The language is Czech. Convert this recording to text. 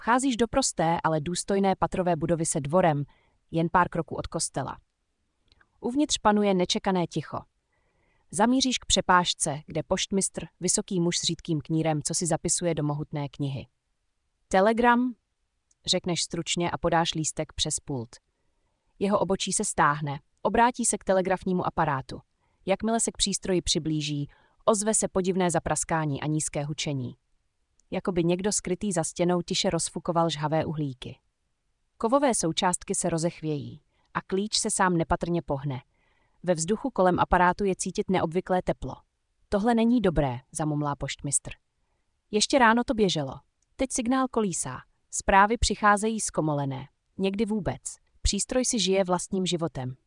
Vcházíš do prosté, ale důstojné patrové budovy se dvorem, jen pár kroků od kostela. Uvnitř panuje nečekané ticho. Zamíříš k přepážce, kde poštmistr, vysoký muž s řídkým knírem, co si zapisuje do mohutné knihy. Telegram, řekneš stručně a podáš lístek přes pult. Jeho obočí se stáhne, obrátí se k telegrafnímu aparátu. Jakmile se k přístroji přiblíží, ozve se podivné zapraskání a nízké hučení. Jakoby někdo skrytý za stěnou tiše rozfukoval žhavé uhlíky. Kovové součástky se rozechvějí a klíč se sám nepatrně pohne. Ve vzduchu kolem aparátu je cítit neobvyklé teplo. Tohle není dobré, zamumlá poštmistr. Ještě ráno to běželo. Teď signál kolísá. Zprávy přicházejí zkomolené. Někdy vůbec. Přístroj si žije vlastním životem.